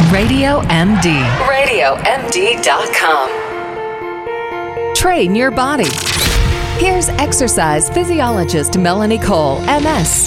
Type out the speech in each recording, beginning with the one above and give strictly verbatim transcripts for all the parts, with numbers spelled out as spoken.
Radio M D. radio M D dot com. Train your body. Here's exercise physiologist Melanie Cole, M S.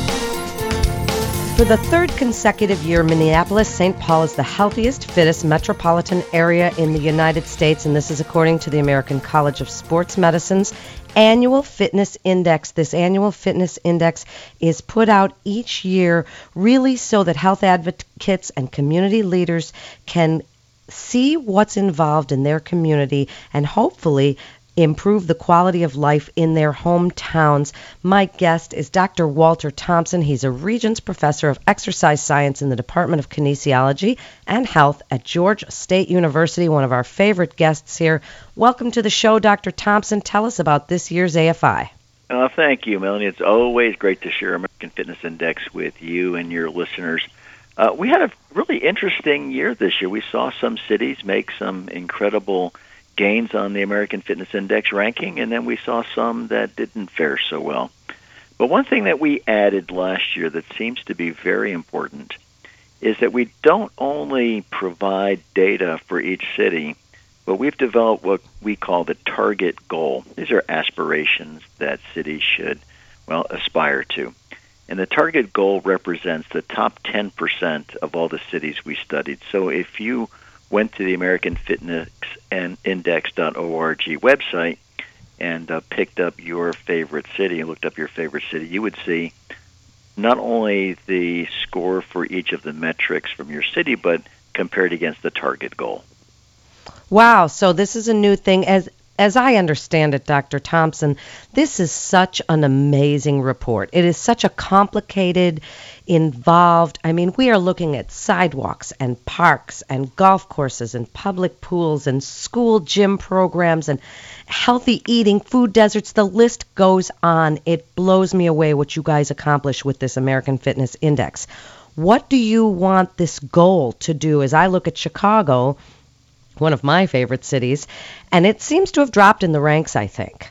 For the third consecutive year, Minneapolis-Saint Paul is the healthiest, fittest metropolitan area in the United States, and this is according to the American College of Sports Medicine's annual fitness index. This annual fitness index is put out each year really so that health advocates and community leaders can see what's involved in their community and hopefully improve the quality of life in their hometowns. My guest is Doctor Walter Thompson. He's a Regents Professor of Exercise Science in the Department of Kinesiology and Health at Georgia State University, one of our favorite guests here. Welcome to the show, Doctor Thompson. Tell us about this year's A F I. Uh, thank you, Melanie. It's always great to share American Fitness Index with you and your listeners. Uh, we had a really interesting year this year. We saw some cities make some incredible gains on the American Fitness Index ranking, and then we saw some that didn't fare so well. But one thing that we added last year that seems to be very important is that we don't only provide data for each city, but we've developed what we call the target goal. These are aspirations that cities should, well, aspire to. And the target goal represents the top ten percent of all the cities we studied. So if you went to the American Fitness and Index dot org website and uh, picked up your favorite city and looked up your favorite city, you would see not only the score for each of the metrics from your city, but compared against the target goal. Wow, so this is a new thing. As As I understand it, Doctor Thompson, this is such an amazing report. It is such a complicated, involved, I mean, we are looking at sidewalks and parks and golf courses and public pools and school gym programs and healthy eating, food deserts. The list goes on. It blows me away what you guys accomplish with this American Fitness Index. What do you want this goal to do? As I look at Chicago, one of my favorite cities, and it seems to have dropped in the ranks, I think.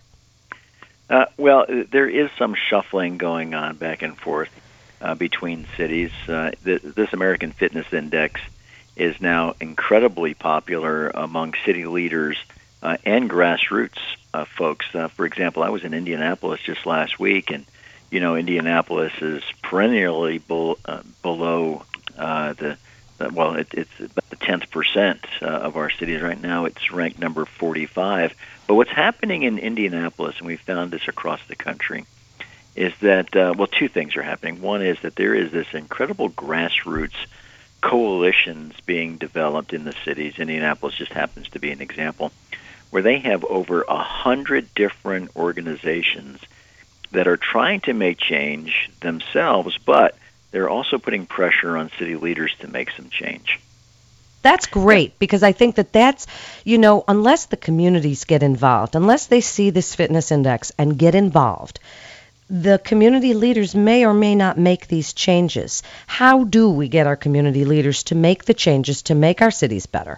Uh, well, there is some shuffling going on back and forth uh, between cities. Uh, th- this American Fitness Index is now incredibly popular among city leaders uh, and grassroots uh, folks. Uh, for example, I was in Indianapolis just last week, and, you know, Indianapolis is perennially be- uh, below uh, the Well, it, it's about the tenth percent uh, of our cities right now. It's ranked number forty-five. But what's happening in Indianapolis, and we found this across the country, is that, uh, well, two things are happening. One is that there is this incredible grassroots coalitions being developed in the cities. Indianapolis just happens to be an example, where they have over a hundred different organizations that are trying to make change themselves, but they're also putting pressure on city leaders to make some change. That's great, because I think that that's, you know, unless the communities get involved, unless they see this fitness index and get involved, the community leaders may or may not make these changes. How do we get our community leaders to make the changes to make our cities better?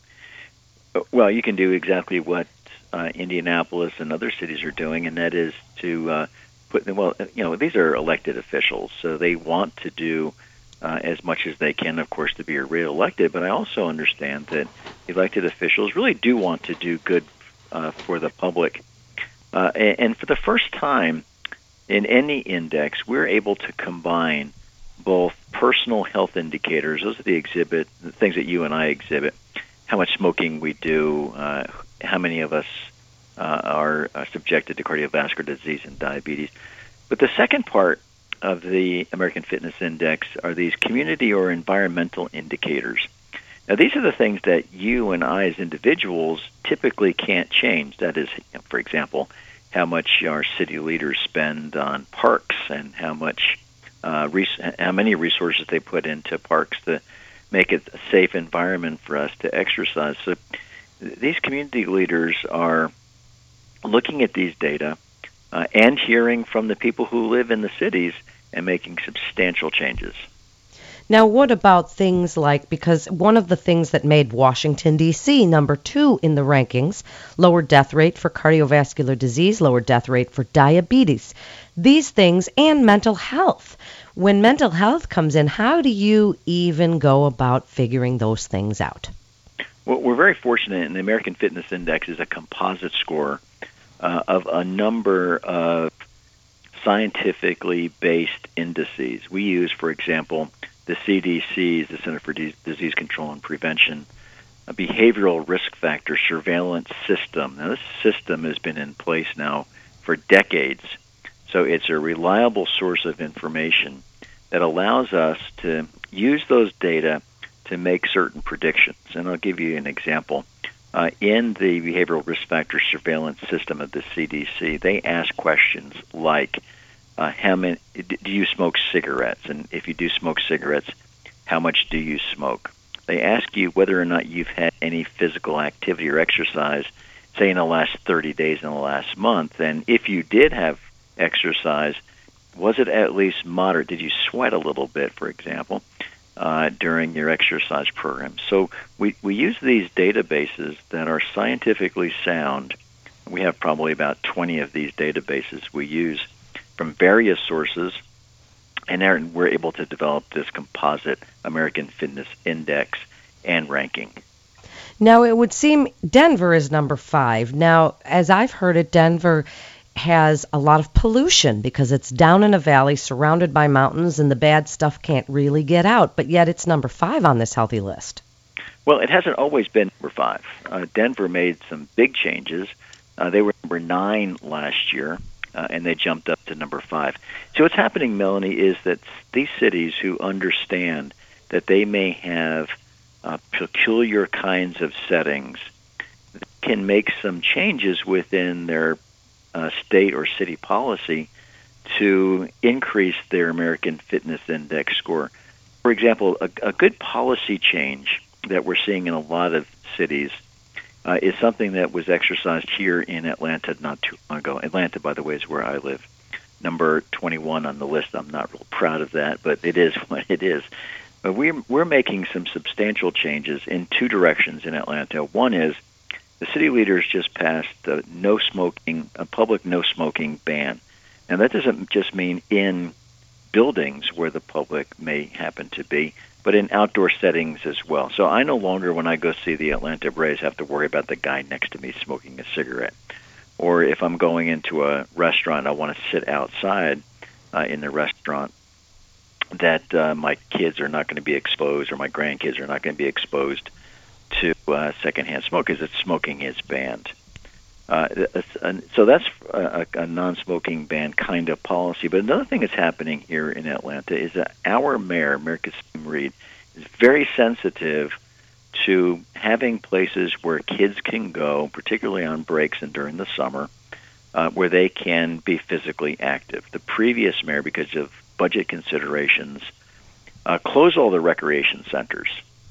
Well, you can do exactly what uh, Indianapolis and other cities are doing, and that is to uh, put them, well, you know, these are elected officials, so they want to do uh, as much as they can, of course, to be reelected. But I also understand that elected officials really do want to do good uh, for the public. Uh, and, and for the first time in any index, we're able to combine both personal health indicators, those are the exhibit, the things that you and I exhibit, how much smoking we do, uh, how many of us uh, are, are subjected to cardiovascular disease and diabetes. But the second part of the American Fitness Index are these community or environmental indicators. Now, these are the things that you and I as individuals typically can't change. That is, for example, how much our city leaders spend on parks and how much, uh, res- how many resources they put into parks to make it a safe environment for us to exercise. So these community leaders are looking at these data uh, and hearing from the people who live in the cities and making substantial changes. Now, what about things like, because one of the things that made Washington, D C number two in the rankings, lower death rate for cardiovascular disease, lower death rate for diabetes. these things and mental health. When mental health comes in, how do you even go about figuring those things out? Well, we're very fortunate, and the American Fitness Index is a composite score uh, of a number of scientifically based indices. We use, for example, the C D C's, the Center for D- Disease Control and Prevention, a behavioral risk factor surveillance system. Now, this system has been in place now for decades, so it's a reliable source of information that allows us to use those data to make certain predictions. And I'll give you an example. Uh, in the behavioral risk factor surveillance system of the C D C, they ask questions like, uh, how many, do you smoke cigarettes? And if you do smoke cigarettes, how much do you smoke? They ask you whether or not you've had any physical activity or exercise, say in the last thirty days in the last month. And if you did have exercise, was it at least moderate? Did you sweat a little bit, for example, uh, during your exercise program? So we, we use these databases that are scientifically sound. We have probably about twenty of these databases we use from various sources, and we're able to develop this composite American Fitness Index and ranking. Now, it would seem Denver is number five. Now, as I've heard it, Denver has a lot of pollution because it's down in a valley surrounded by mountains and the bad stuff can't really get out, but yet it's number five on this healthy list. Well, it hasn't always been number five. Uh, Denver made some big changes. Uh, they were number nine last year, uh, and they jumped up to number five. So what's happening, Melanie, is that these cities who understand that they may have uh, peculiar kinds of settings can make some changes within their Uh, state or city policy to increase their American Fitness Index score. For example, a, a good policy change that we're seeing in a lot of cities uh, is something that was exercised here in Atlanta not too long ago. Atlanta, by the way, is where I live. Number twenty-one on the list. I'm not real proud of that, but it is what it is. But we're, we're making some substantial changes in two directions in Atlanta. One is the city leaders just passed a no smoking, a public no smoking ban. And that doesn't just mean in buildings where the public may happen to be, but in outdoor settings as well. So I no longer, when I go see the Atlanta Braves, have to worry about the guy next to me smoking a cigarette. Or if I'm going into a restaurant, I want to sit outside uh, in the restaurant, that uh, my kids are not going to be exposed or my grandkids are not going to be exposed to uh, secondhand smoke, because it's smoking is banned. Uh, so that's a, a non-smoking ban kind of policy. But another thing that's happening here in Atlanta is that our mayor, Mayor Kasim Reed, is very sensitive to having places where kids can go, particularly on breaks and during the summer, uh, where they can be physically active. The previous mayor, because of budget considerations, uh, closed all the recreation centers.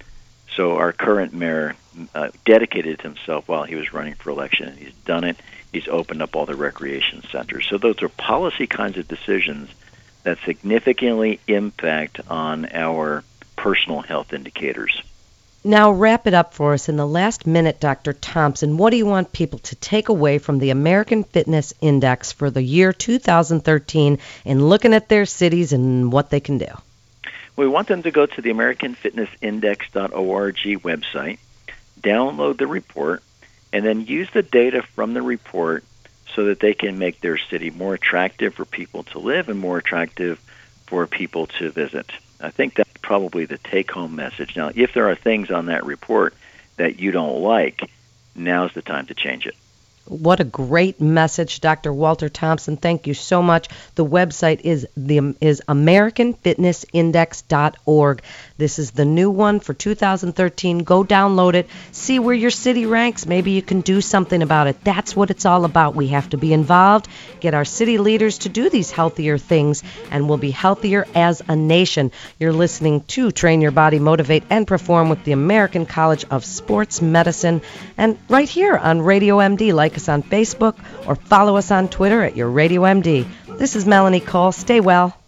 So our current mayor uh, dedicated himself while he was running for election. He's done it. He's opened up all the recreation centers. So those are policy kinds of decisions that significantly impact on our personal health indicators. Now wrap it up for us in the last minute, Doctor Thompson. What do you want people to take away from the American Fitness Index for the year two thousand thirteen in looking at their cities and what they can do? We want them to go to the American Fitness Index dot org website, download the report, and then use the data from the report so that they can make their city more attractive for people to live and more attractive for people to visit. I think that's probably the take-home message. Now, if there are things on that report that you don't like, now's the time to change it. What a great message, Doctor Walter Thompson. Thank you so much. The website is the is American Fitness Index dot org. This is the new one for two thousand thirteen. Go download it. See where your city ranks. Maybe you can do something about it. That's what it's all about. We have to be involved, get our city leaders to do these healthier things, and we'll be healthier as a nation. You're listening to Train Your Body, Motivate, and Perform with the American College of Sports Medicine, and right here on Radio M D. Like us on Facebook or follow us on Twitter at Your Radio M D. This is Melanie Cole. Stay well.